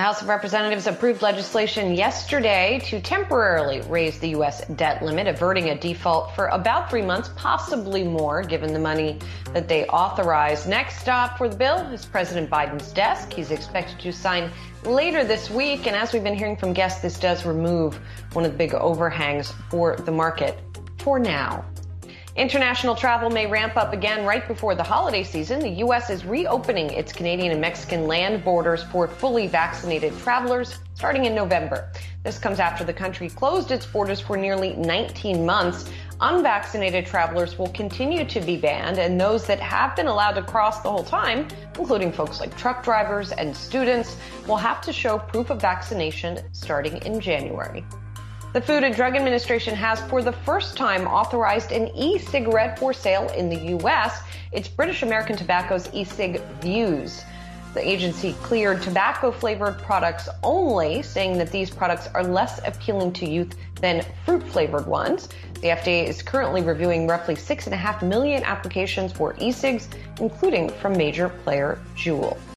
The House of Representatives approved legislation yesterday to temporarily raise the U.S. debt limit, averting a default for about 3 months, possibly more, given the money that they authorized. Next stop for the bill is President Biden's desk. He's expected to sign later this week. And as we've been hearing from guests, this does remove one of the big overhangs for the market for now. International travel may ramp up again right before the holiday season. The U.S. is reopening its Canadian and Mexican land borders for fully vaccinated travelers starting in November. This comes after the country closed its borders for nearly 19 months. Unvaccinated travelers will continue to be banned, and those that have been allowed to cross the whole time, including folks like truck drivers and students, will have to show proof of vaccination starting in January. The Food and Drug Administration has, for the first time, authorized an e-cigarette for sale in the U.S. It's British American Tobacco's e-cig Vuse. The agency cleared tobacco-flavored products only, saying that these products are less appealing to youth than fruit-flavored ones. The FDA is currently reviewing roughly 6.5 million applications for e-cigs, including from major player Juul.